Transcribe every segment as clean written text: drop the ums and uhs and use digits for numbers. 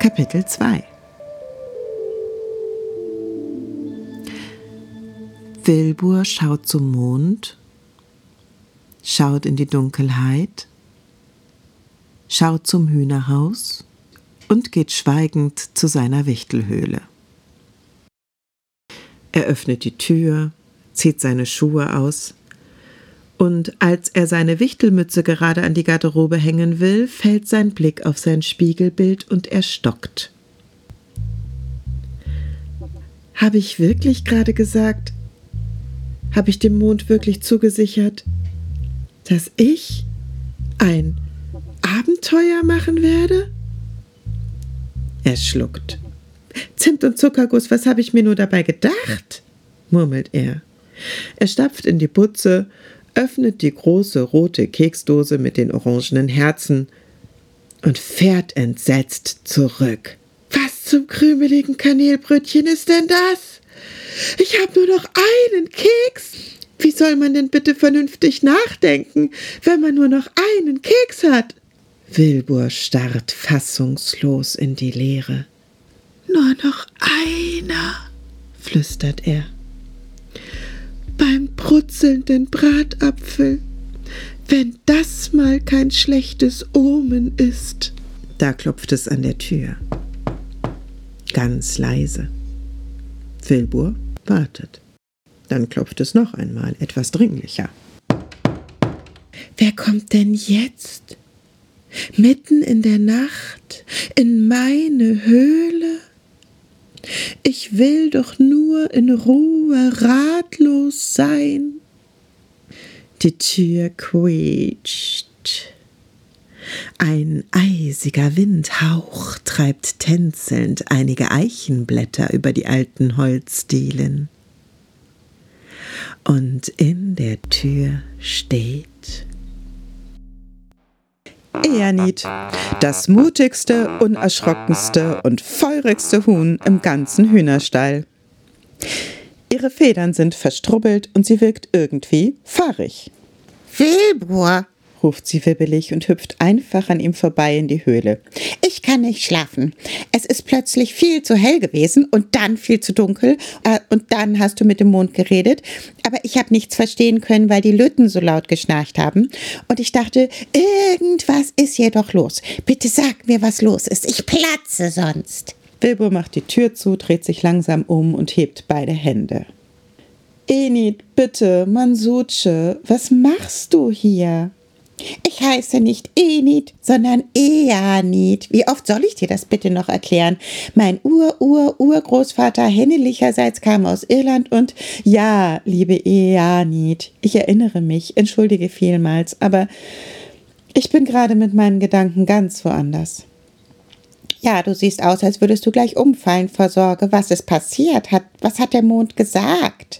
Kapitel 2. Wilbur schaut zum Mond, schaut in die Dunkelheit, schaut zum Hühnerhaus und geht schweigend zu seiner Wichtelhöhle. Er öffnet die Tür, zieht seine Schuhe aus, und als er seine Wichtelmütze gerade an die Garderobe hängen will, fällt sein Blick auf sein Spiegelbild und er stockt. Habe ich wirklich gerade gesagt, habe ich dem Mond wirklich zugesichert, dass ich ein Abenteuer machen werde? Er schluckt. Zimt und Zuckerguss, was habe ich mir nur dabei gedacht? Murmelt er. Er stapft in die Butze, öffnet die große rote Keksdose mit den orangenen Herzen und fährt entsetzt zurück. Was zum krümeligen Kanelbrötchen ist denn das? Ich habe nur noch einen Keks. Wie soll man denn bitte vernünftig nachdenken, wenn man nur noch einen Keks hat? Wilbur starrt fassungslos in die Leere. Nur noch einer, flüstert er. Beim brutzelnden Bratapfel, wenn das mal kein schlechtes Omen ist. Da klopft es an der Tür. Ganz leise. Wilbur wartet. Dann klopft es noch einmal, etwas dringlicher. Wer kommt denn jetzt? Mitten in der Nacht, in meine Höhle? Ich will doch nur in Ruhe ratlos sein. Die Tür quietscht. Ein eisiger Windhauch treibt tänzelnd einige Eichenblätter über die alten Holzdielen. Und in der Tür steht Eanit, das mutigste, unerschrockenste und feurigste Huhn im ganzen Hühnerstall. Ihre Federn sind verstrubbelt und sie wirkt irgendwie fahrig. Wilbur, ruft sie wibbelig und hüpft einfach an ihm vorbei in die Höhle. ich kann nicht schlafen. Es ist plötzlich viel zu hell gewesen und dann viel zu dunkel. Und dann hast du mit dem Mond geredet. Aber ich habe nichts verstehen können, weil die Lütten so laut geschnarcht haben. Und ich dachte, irgendwas ist hier doch los. Bitte sag mir, was los ist. Ich platze sonst. Wilbur macht die Tür zu, dreht sich langsam um und hebt beide Hände. Enid, bitte, Mansuche, was machst du hier? Ich heiße nicht Enid, sondern Eanit. Wie oft soll ich dir das bitte noch erklären? Mein Urgroßvater Hennelicherseits kam aus Irland und... Ja, liebe Eanit, ich erinnere mich, entschuldige vielmals, aber ich bin gerade mit meinen Gedanken ganz woanders. Ja, du siehst aus, als würdest du gleich umfallen vor Sorge. Was ist passiert? Was hat der Mond gesagt?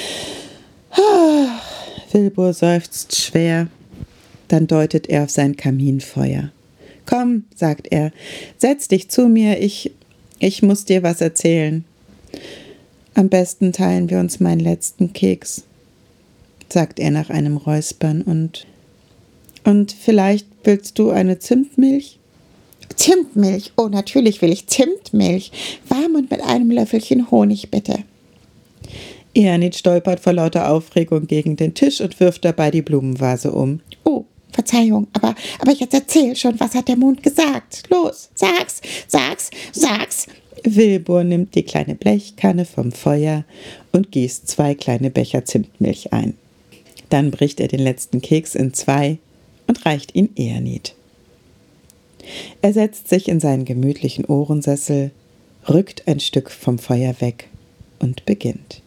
Wilbur seufzt schwer. Dann deutet er auf sein Kaminfeuer. Komm, sagt er, setz dich zu mir, ich muss dir was erzählen. Am besten teilen wir uns meinen letzten Keks, sagt er nach einem Räuspern und vielleicht willst du eine Zimtmilch? Zimtmilch? Oh, natürlich will ich Zimtmilch. Warm und mit einem Löffelchen Honig, bitte. Eanit stolpert vor lauter Aufregung gegen den Tisch und wirft dabei die Blumenvase um. Oh, Verzeihung, aber jetzt erzähl schon, was hat der Mond gesagt? Los, sag's. Wilbur nimmt die kleine Blechkanne vom Feuer und gießt 2 kleine Becher Zimtmilch ein. Dann bricht er den letzten Keks in 2 und reicht ihn Eanit. Er setzt sich in seinen gemütlichen Ohrensessel, rückt ein Stück vom Feuer weg und beginnt.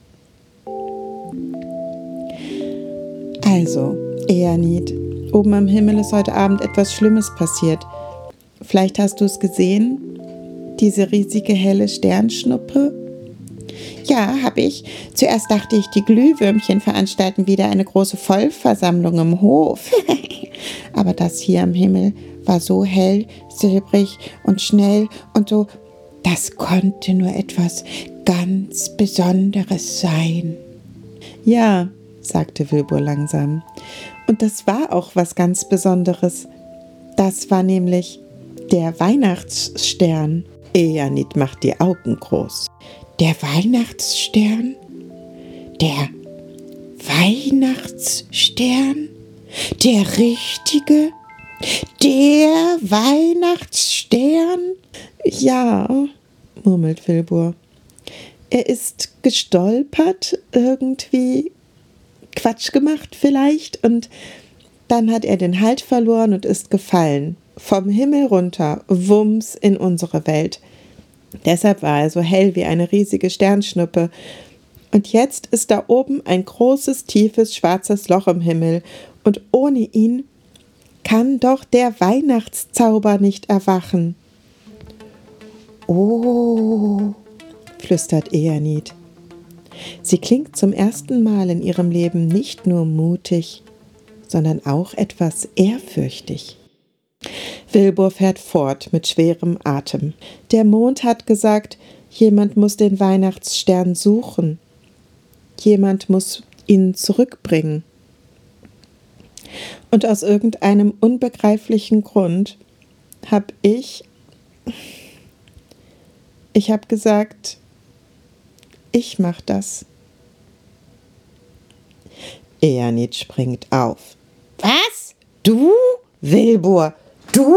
Also, Eanit, oben am Himmel ist heute Abend etwas Schlimmes passiert. Vielleicht hast du es gesehen? Diese riesige helle Sternschnuppe? Ja, hab ich. Zuerst dachte ich, die Glühwürmchen veranstalten wieder eine große Vollversammlung im Hof. Aber das hier am Himmel war so hell, silbrig und schnell und so, das konnte nur etwas ganz Besonderes sein. Ja, sagte Wilbur langsam. Und das war auch was ganz Besonderes. Das war nämlich der Weihnachtsstern. Eanit macht die Augen groß. Der Weihnachtsstern? Der Weihnachtsstern? Der richtige? Der Weihnachtsstern? Ja, murmelt Wilbur. Er ist gestolpert, irgendwie Quatsch gemacht vielleicht, und dann hat er den Halt verloren und ist gefallen. Vom Himmel runter, wumms in unsere Welt. Deshalb war er so hell wie eine riesige Sternschnuppe. Und jetzt ist da oben ein großes, tiefes, schwarzes Loch im Himmel. Und ohne ihn kann doch der Weihnachtszauber nicht erwachen. Oh, flüstert Eanit. Sie klingt zum ersten Mal in ihrem Leben nicht nur mutig, sondern auch etwas ehrfürchtig. Wilbur fährt fort mit schwerem Atem. Der Mond hat gesagt, jemand muss den Weihnachtsstern suchen. Jemand muss ihn zurückbringen. Und aus irgendeinem unbegreiflichen Grund habe ich habe gesagt, ich mach das. Eanit springt auf. was? Du, Wilbur? Du?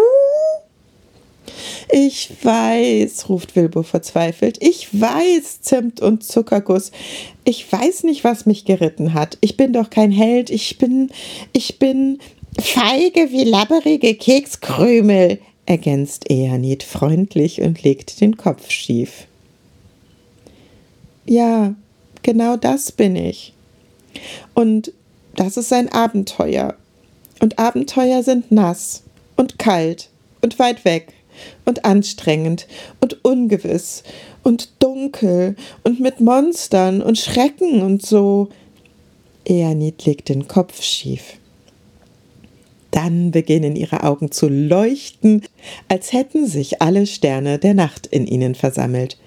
Ich weiß, ruft Wilbur verzweifelt. Ich weiß, Zimt und Zuckerguss. Ich weiß nicht, was mich geritten hat. Ich bin doch kein Held. Ich bin feige wie labberige Kekskrümel, ergänzt Eanit freundlich und legt den Kopf schief. Ja, genau das bin ich. Und das ist ein Abenteuer. Und Abenteuer sind nass und kalt und weit weg und anstrengend und ungewiss und dunkel und mit Monstern und Schrecken und so. Eanit legt den Kopf schief. Dann beginnen ihre Augen zu leuchten, als hätten sich alle Sterne der Nacht in ihnen versammelt.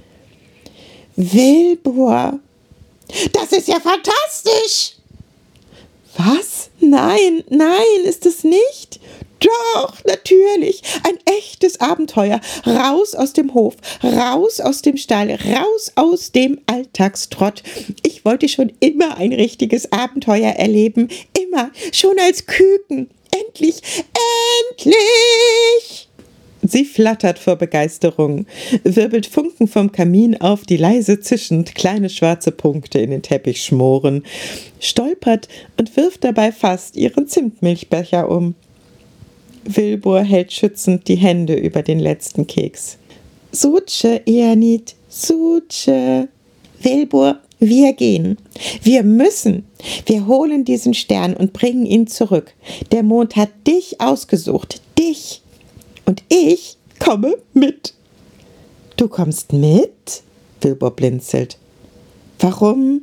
Wilbur, das ist ja fantastisch! Was? Nein, nein, ist es nicht? Doch, natürlich, ein echtes Abenteuer. Raus aus dem Hof, raus aus dem Stall, raus aus dem Alltagstrott. Ich wollte schon immer ein richtiges Abenteuer erleben, immer, schon als Küken. Endlich, endlich! Sie flattert vor Begeisterung, wirbelt Funken vom Kamin auf, die leise zischend kleine schwarze Punkte in den Teppich schmoren, stolpert und wirft dabei fast ihren Zimtmilchbecher um. Wilbur hält schützend die Hände über den letzten Keks. Suche, Eanit, suche. Wilbur, wir gehen. Wir müssen. Wir holen diesen Stern und bringen ihn zurück. Der Mond hat dich ausgesucht. Dich. Und ich komme mit. Du kommst mit? Wilbur blinzelt. Warum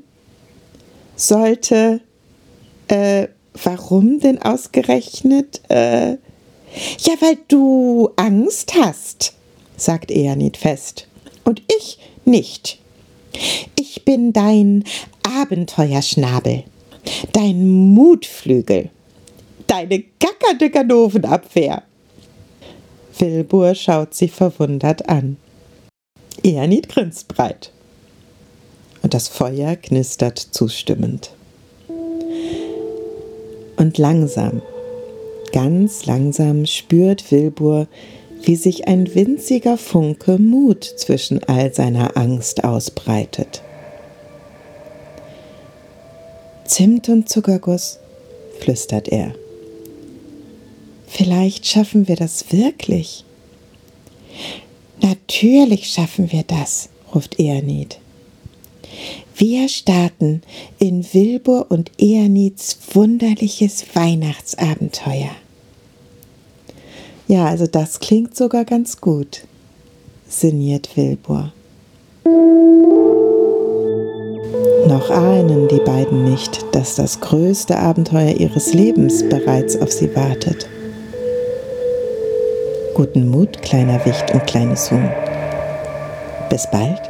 warum denn ausgerechnet? Ja, weil du Angst hast, sagt Eanit fest. Und ich nicht. Ich bin dein Abenteuerschnabel, dein Mutflügel, deine Gackerdickernovenabwehr. Wilbur schaut sie verwundert an. Eanit grinst breit. Und das Feuer knistert zustimmend. Und langsam, ganz langsam spürt Wilbur, wie sich ein winziger Funke Mut zwischen all seiner Angst ausbreitet. Zimt und Zuckerguss, flüstert er. Vielleicht schaffen wir das wirklich. Natürlich schaffen wir das, ruft Eanit. Wir starten in Wilbur und Eanits wunderliches Weihnachtsabenteuer. Ja, also das klingt sogar ganz gut, sinniert Wilbur. Noch ahnen die beiden nicht, dass das größte Abenteuer ihres Lebens bereits auf sie wartet. Guten Mut, kleiner Wicht und kleines Huhn. Bis bald.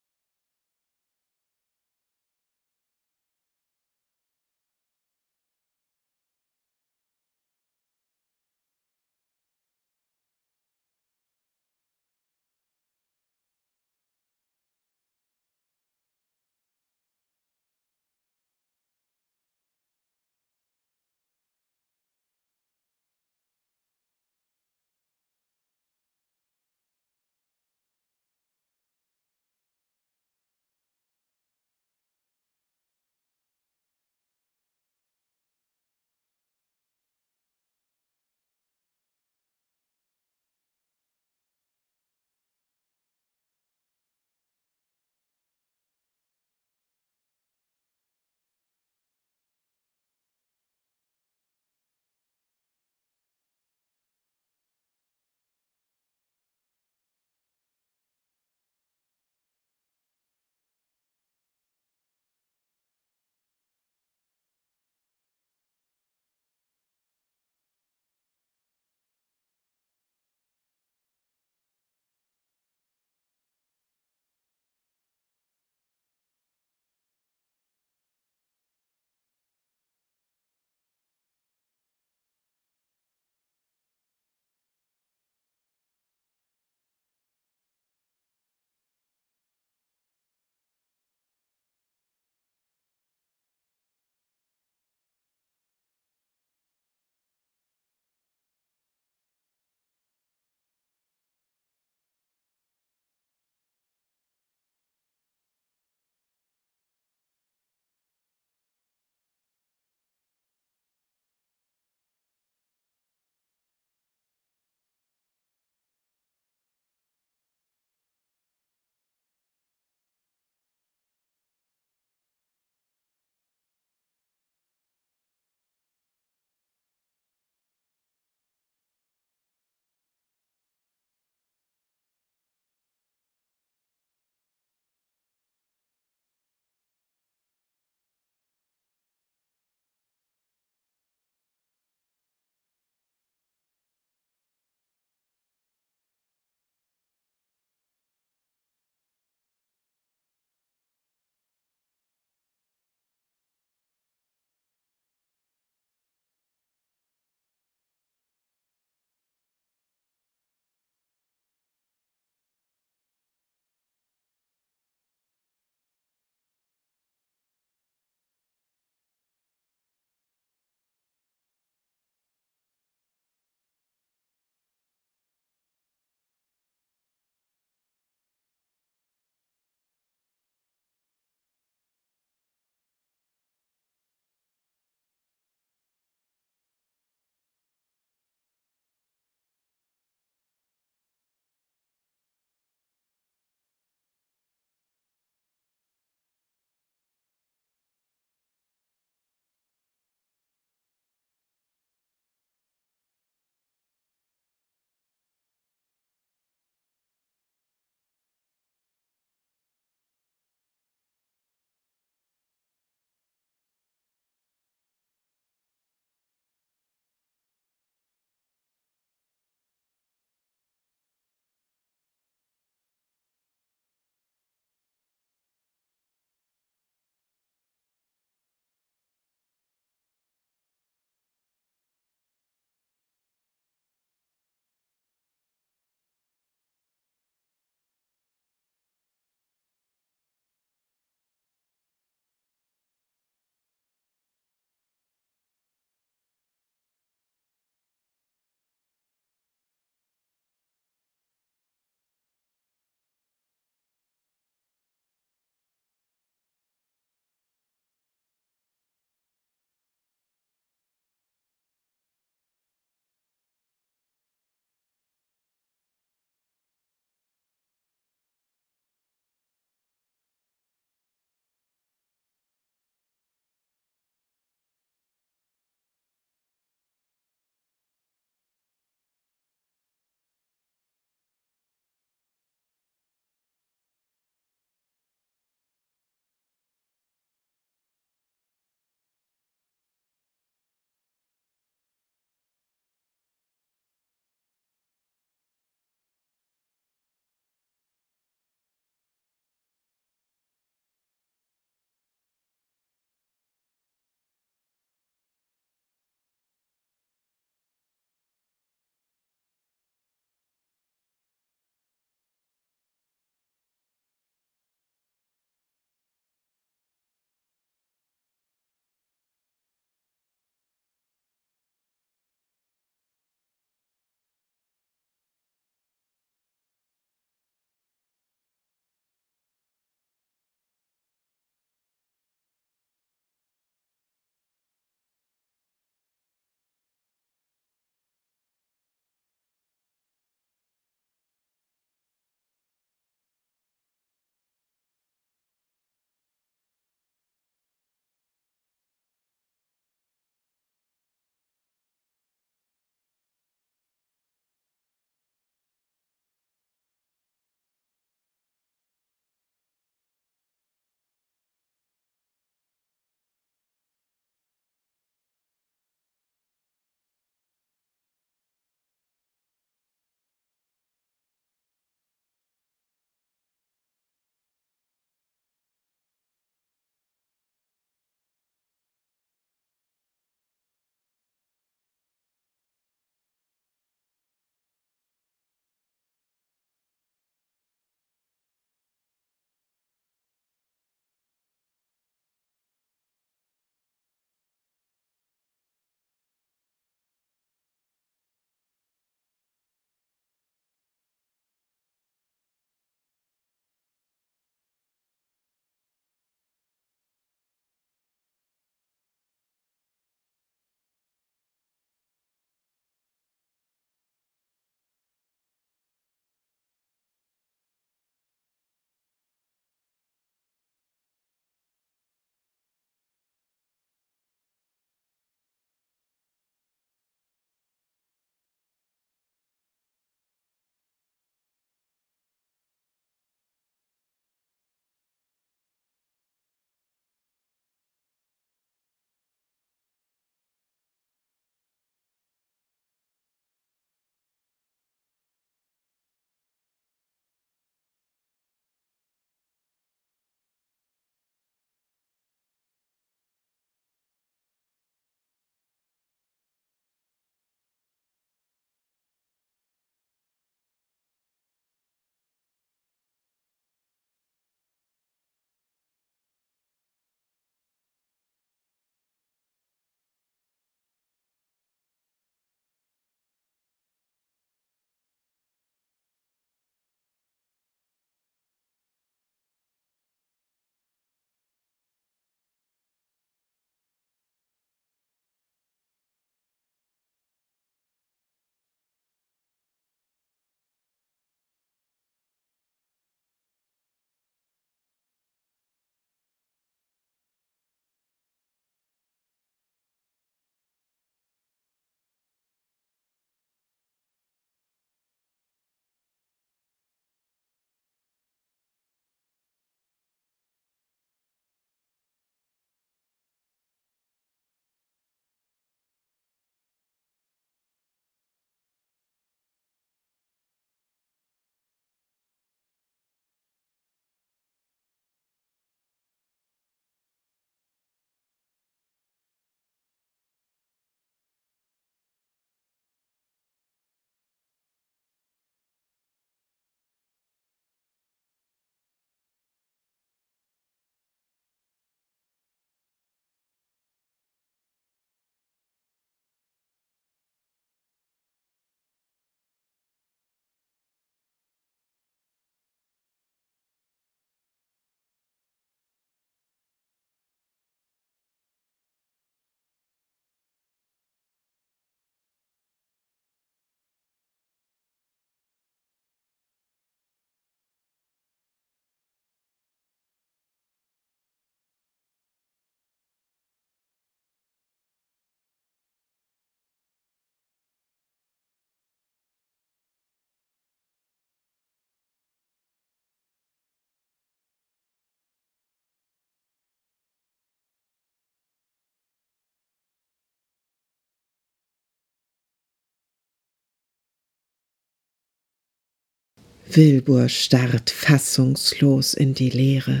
Wilbur starrt fassungslos in die Leere.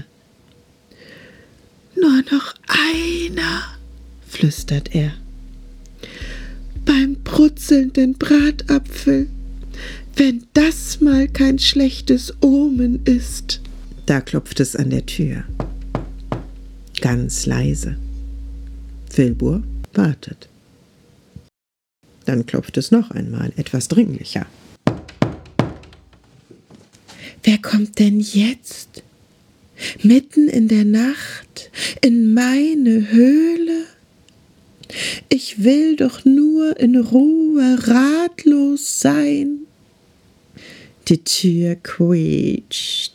»Nur noch einer«, flüstert er. »Beim brutzelnden Bratapfel, wenn das mal kein schlechtes Omen ist.« Da klopft es an der Tür. Ganz leise. Wilbur wartet. Dann klopft es noch einmal, etwas dringlicher. »Wer kommt denn jetzt? Mitten in der Nacht, in meine Höhle? Ich will doch nur in Ruhe ratlos sein.« Die Tür quietscht.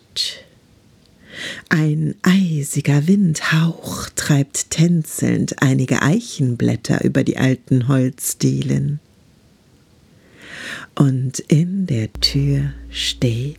Ein eisiger Windhauch treibt tänzelnd einige Eichenblätter über die alten Holzdielen. Und in der Tür steht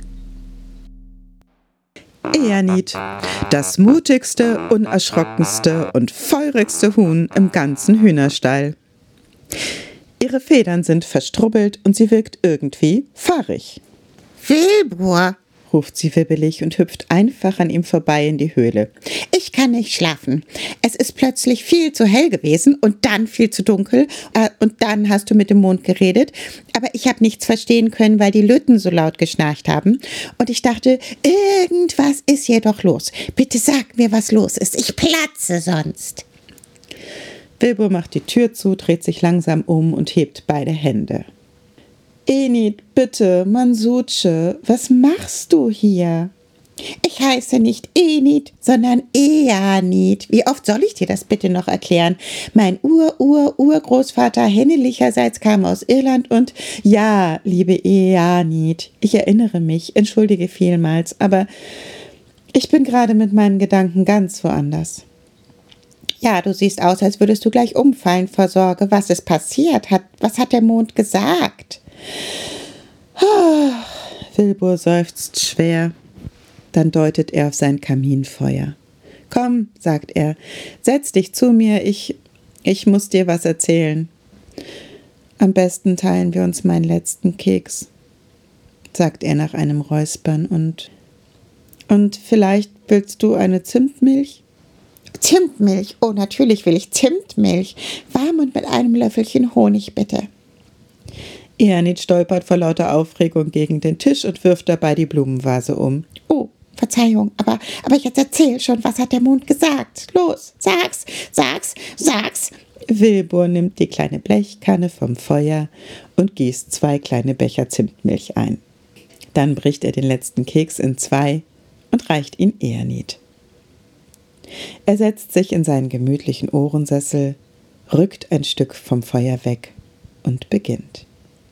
Eanit, das mutigste, unerschrockenste und feurigste Huhn im ganzen Hühnerstall. Ihre Federn sind verstrubbelt und sie wirkt irgendwie fahrig. »Wilbur«, ruft sie wibbelig und hüpft einfach an ihm vorbei in die Höhle. »Ich kann nicht schlafen. Es ist plötzlich viel zu hell gewesen und dann viel zu dunkel. Und dann hast du mit dem Mond geredet. Aber ich habe nichts verstehen können, weil die Lütten so laut geschnarcht haben. Und ich dachte, irgendwas ist hier doch los. Bitte sag mir, was los ist. Ich platze sonst.« Wilbur macht die Tür zu, dreht sich langsam um und hebt beide Hände. »Enid, bitte, Mansuche, was machst du hier?« »Ich heiße nicht Enid, sondern Eanit. Wie oft soll ich dir das bitte noch erklären? Mein Urgroßvater Hennelicherseits kam aus Irland und...« »Ja, liebe Eanit, ich erinnere mich, entschuldige vielmals, aber ich bin gerade mit meinen Gedanken ganz woanders.« »Ja, du siehst aus, als würdest du gleich umfallen vor Sorge. Was ist passiert? Was hat der Mond gesagt?« Wilbur seufzt schwer. Dann deutet er auf sein Kaminfeuer. »Komm«, sagt er, »setz dich zu mir, ich muss dir was erzählen. Am besten teilen wir uns meinen letzten Keks«, sagt er nach einem Räuspern, und vielleicht willst du eine Zimtmilch?« »Zimtmilch? Oh, natürlich will ich Zimtmilch. Warm und mit einem Löffelchen Honig, bitte.« Eanit stolpert vor lauter Aufregung gegen den Tisch und wirft dabei die Blumenvase um. »Oh, Verzeihung, aber jetzt erzähl schon, was hat der Mond gesagt? Los, sag's!« Wilbur nimmt die kleine Blechkanne vom Feuer und gießt 2 kleine Becher Zimtmilch ein. Dann bricht er den letzten Keks in 2 und reicht ihn Eanit. Er setzt sich in seinen gemütlichen Ohrensessel, rückt ein Stück vom Feuer weg und beginnt.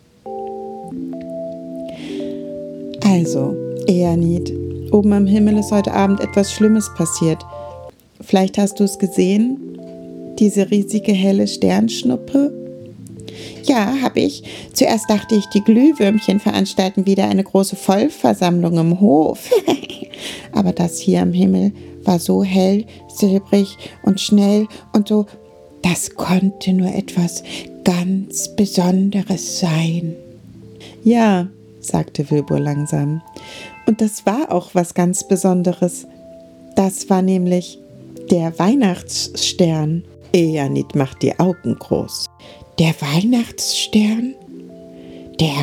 »Also, Eanit, oben am Himmel ist heute Abend etwas Schlimmes passiert. Vielleicht hast du es gesehen? Diese riesige helle Sternschnuppe?« »Ja, habe ich. Zuerst dachte ich, die Glühwürmchen veranstalten wieder eine große Vollversammlung im Hof. Aber das hier am Himmel war so hell, silbrig und schnell und so, das konnte nur etwas ganz Besonderes sein.« »Ja«, sagte Wilbur langsam, »und das war auch was ganz Besonderes. Das war nämlich der Weihnachtsstern.« Eanit macht die Augen groß. »Der Weihnachtsstern? Der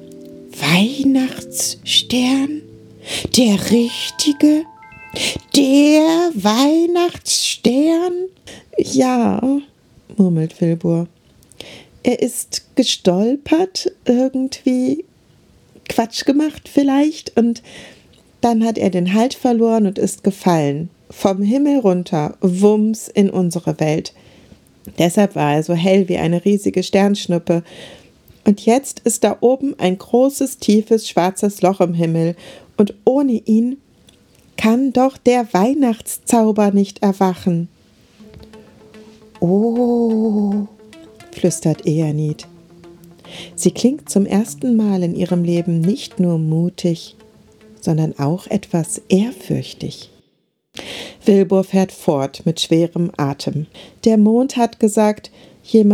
Weihnachtsstern? Der richtige? Der Weihnachtsstern?« »Ja«, murmelt Wilbur. »Er ist gestolpert, irgendwie Quatsch gemacht vielleicht, und dann hat er den Halt verloren und ist gefallen. Vom Himmel runter, wumms in unsere Welt. Deshalb war er so hell wie eine riesige Sternschnuppe. Und jetzt ist da oben ein großes, tiefes, schwarzes Loch im Himmel. Und ohne ihn kann doch der Weihnachtszauber nicht erwachen.« »Oh«, flüstert Eanit. Sie klingt zum ersten Mal in ihrem Leben nicht nur mutig, sondern auch etwas ehrfürchtig. Wilbur fährt fort mit schwerem Atem. Der Mond hat gesagt, jemand